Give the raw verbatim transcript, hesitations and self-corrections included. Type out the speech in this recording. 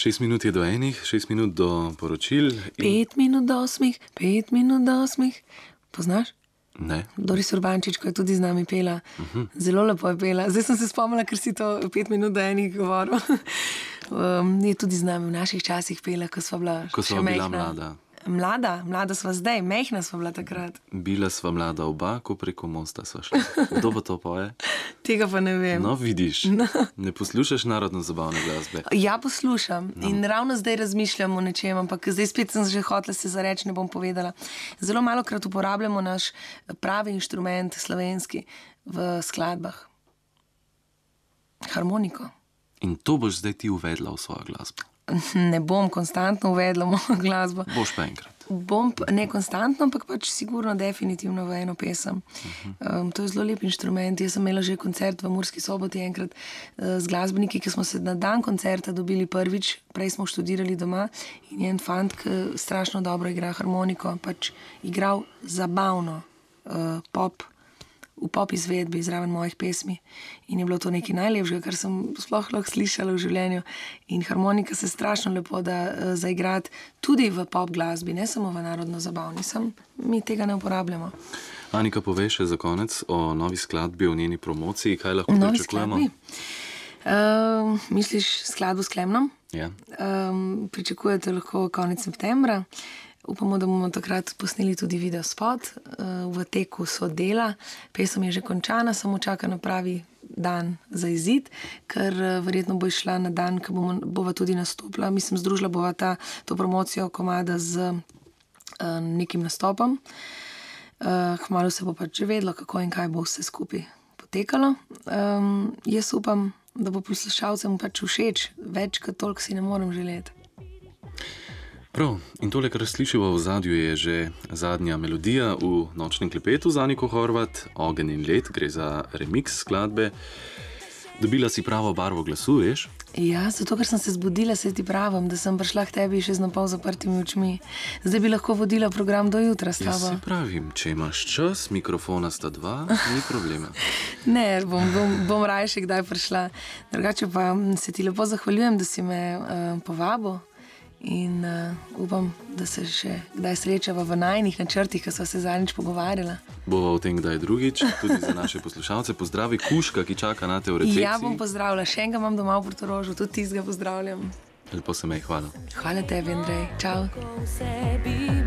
Šest minut je do enih, šest minut do poročil. In... Pet minut do osmih, pet minut do osmih. Poznaš? Ne. Doris Urbančič, ko je tudi z nami pela. Uh-huh. Zelo lepo je pela. Zdaj sem se spomnila, ker si to pet minut do enih govoril. um, je tudi z nami v naših časih pela, ko sva bila ko še sva bila mehna. mlada. Mlada, mlada sva zdaj, mehna sva bila takrat. Bila sva mlada oba, ko preko mosta sva šla. Kdo pa to poje? Tega pa ne vem. No, vidiš, no. Ne poslušaš narodno-zabavne glasbe. Ja, poslušam no. In ravno zdaj razmišljam o nečem, ampak zdaj spet sem že hotela se zareči, ne bom povedala. Zelo malokrat uporabljamo naš pravi inštrument slovenski v skladbah. Harmoniko. In to boš zdaj ti uvedla v svojo glasbo? Ne bom konstantno uvedla mojo glasbo. Boš pa enkrat. Bom ne konstantno, ampak pač sigurno definitivno v eno pesem. Uh-huh. Um, to je zelo lep inštrument. Jaz sem imela že koncert v Murski Soboti enkrat uh, z glasbeniki, ki smo se na dan koncerta dobili prvič. Prej smo študirali doma in je en fant, ki strašno dobro igra harmoniko, pač igral zabavno uh, pop, v pop izvedbi zraven mojih pesmi. In je bilo to nekaj najlepšega, kar sem sploh lahko slišala v življenju. In harmonika se strašno lepo da uh, zaigrati tudi v pop glasbi, ne samo v narodno-zabavni. Sam mi tega ne uporabljamo. Anika, povej še za konec o novi skladbi, o njeni promociji. Kaj lahko novi pričakujemo? Uh, misliš skladbo s Klemnom? Ja. Um, pričakujete lahko konec septembra. Upamo, da bomo takrat posneli tudi video spot. V teku so dela, pesem je že končana, samo čaka na pravi dan za izid, ker verjetno bo išla na dan, ko bomo, bova tudi nastopila. Mislim, združila bova ta, to promocijo komada z uh, nekim nastopom. Uh, Hmalo se bo pač že vedlo, kako in kaj bo vse skupaj potekalo. Um, jaz upam, da bo poslušalcem pač všeč, več kot toliko si ne morem želeti. Prav, in tole, kar slišiva v zadju, je že zadnja melodija v Nočnem klepetu z Aniko Horvat, Ogenj in led, gre za remix skladbe. Dobila si pravo barvo glasu, veš? Ja, zato, ker sem se zbudila, se ti pravim, da sem prišla k tebi še z napol zaprtimi očmi. Zdaj bi lahko vodila program do jutra s tabo. Ja, se pravim, če imaš čas, mikrofona sta dva, ni problema. Ne, bom, bom, bom raje še kdaj prišla. Drugače pa se ti lepo zahvaljujem, da si me uh, povabil. In uh, upam, da se še kdaj srečava v najnih načrtih, ki sva se zadnjič pogovarjala. Bova o tem kdaj drugič, tudi za naše poslušalce. Pozdravi Kuška, ki čaka na te v recepciji. Ja, bom pozdravila. Še enega imam doma v Portorožu, tudi tistega pozdravljam. Lepo se me, hvala. Hvala tebi, Andrej. Čau.